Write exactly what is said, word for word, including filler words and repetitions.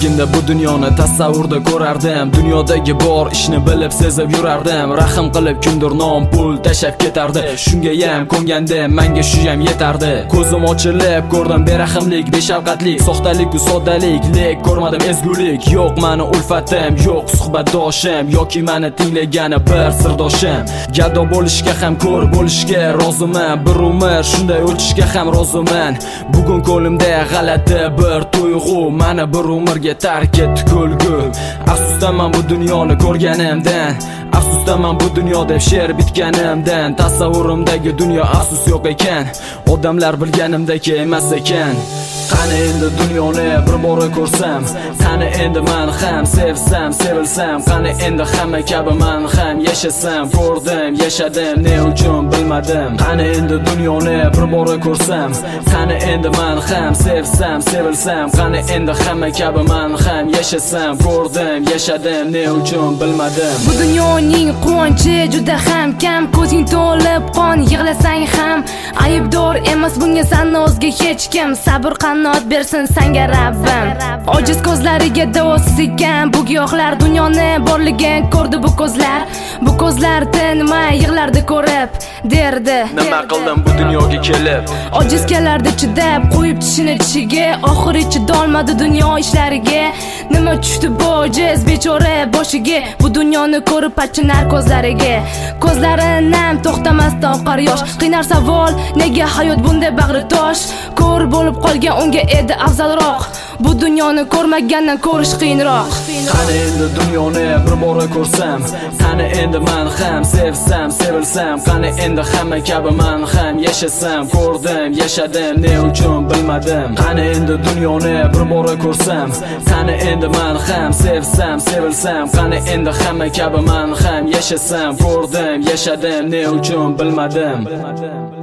Yoshligimda bu dunyoni tasavvurda ko'rardim. Dunyodagi bor ishni bilib sezib yurardim. Rahim qilib kimdir nom pul tashab ketardi. Shunga ham ko'ngandim, menga shu ham yetardi. Ko'zim ochilib ko'rdim berahimlik, beshafqatlik, soxtalik va soddalik, lek ko'rmadim ezgulik. Yo'q meni ulfatim, yo'q suhbatdoshim yoki meni tinglagani bir sirdoshim. Gado bo'lishga ham ko'r bo'lishga roziman, bir umr shunday o'tishga ham roziman. Bugun ko'limda g'alati bir tuyg'u, meni bir umrga tark etdi kulgu. Afsusdaman bu dunyoni ko'rganimdan, afsusdaman bu dunyo deb she'r bitganimdan. Tasavvurimdagi dunyo afsus yo'q ekan, odamlar bilganimdek emas ekan. Qani endi dunyoni bir bora ko'rsam, qani endi men ham sevsam, sevilsam, qani endi hamma kabi men ham yashasam, ko'rdim, yashadim, ne uchun bilmadim. Qani endi dunyoni bir bora ko'rsam, qani endi men ham sevsam, sevilsam, qani endi hamma kabi men ham yashasam, ko'rdim, yashadim, ne uchun bilmadim. Bu dunyoning quvonchi juda ham kam, ko'zing to'lib qon, yig'lasang ham aybdor emas bunga sanni o'zga hech kim. Sabr qanot bersin senga Rabbim. Ojiz ko'zlariga davosiz ekan bu giyohlar, dunyoni borligin ko'rdi bu ko'zlar. Bu ko'zlar tinmay yig'lardi ko'rib, derdi nima qildim bu dunyoga kelib. Ojiz kelardi chidab, qo'yib tishini tishiga, oxiri chidolmadi dunyo ishlariga. Nima tushdi bu ojiz bechora boshiga, bu dunyoni ko'rib achinar ko'zlariga. Ko'zlari nam to'xtamasdan oqar yosh, qiynar savol nega hayot bunday bag'ri tosh. Ko'r bo'lib qolgan unga edi afzalroq, bu dunyoni ko'rmagandan ko'rish qiyinroq. Qani endi dunyoni bir bora ko'rsam, qani endi men ham sevsam, sevilsam, qani endi hamma kabi men ham yashasam, ko'rdim, yashadim, ne uchun bilmadim. Qani endi dunyoni bir bora ko'rsam, qani endi men ham sevsam, sevilsam, qani endi hamma kabi men ham yashasam, ko'rdim, yashadim, ne uchun bilmadim.